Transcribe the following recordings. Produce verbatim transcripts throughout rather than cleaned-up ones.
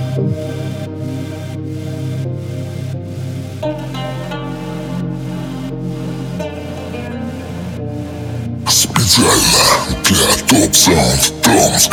Специально для Топ Саунд Томск.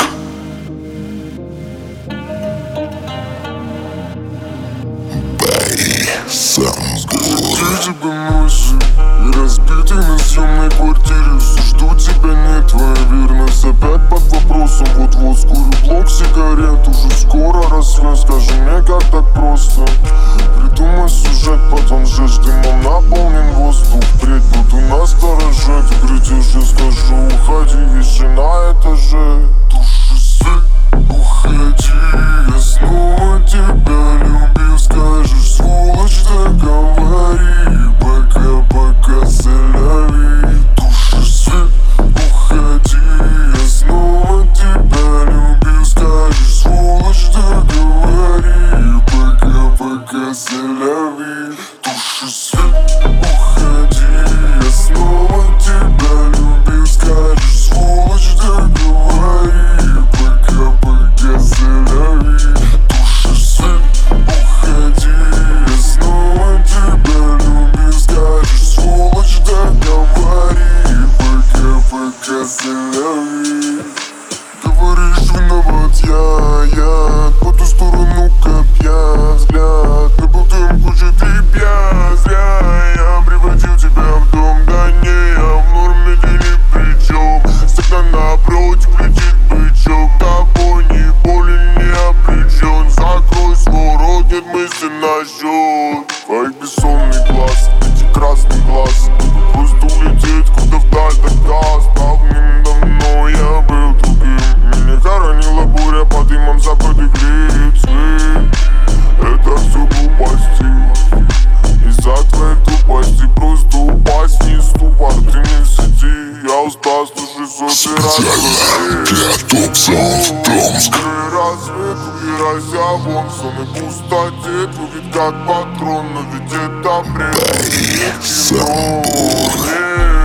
Бай Саундбор. Где тебя носит? И разбитый на съемной квартире. Все жду тебя, нет, твоя верность опять под вопросом. Вот-вот скурю блок сигарет. Уже скоро рассвет, скажи мне, как так просто. Придумай сюжет, потом сжечь дымом наполнен воздух. Впредь буду настороже. Ты грядешь, я скажу, уходи, вещи на этаже. Туши свет, уходи, я снова тебя любил. Скажешь, сволочь, договори, пока-пока соляви. Туши свет, уходи, я снова тебя любил. Скажешь, сволочь, договори, пока-пока соляви. Туши свет, уходи, я снова тебя любил. Скажешь, сволочь, договори, пока-пока соляви. Туши свет, уходи, я снова тебя любил. Скажешь, сволочь, договори, пока-пока соляви. Говоришь, виноват я, я по ту сторону копья взгляд. Мы болтаем кучу тряпья, зря я приводил тебя в дом. Да не, я в норме, ты ни при чем. Всегда напротив летит бычок. Тобой не болен, не обречен. Закрой свой рот, нет мысли насчет твоих бессонных глаз, эти красный глаз. Просто улететь куда вдаль тогда. Давным-давно я был другим. Меня хоронила буря под дымом забытых лиц. Это все глупости. Из-за твоей тупости просто упасть не ступор. Ты не в сети, я устал, слушай сотый раз. Специально для Топ Саунд Томск. Рассвет, убирайся вон, в сонной пустоте. Твой вид как патрон, но ведь это бред. Бай Саундбор.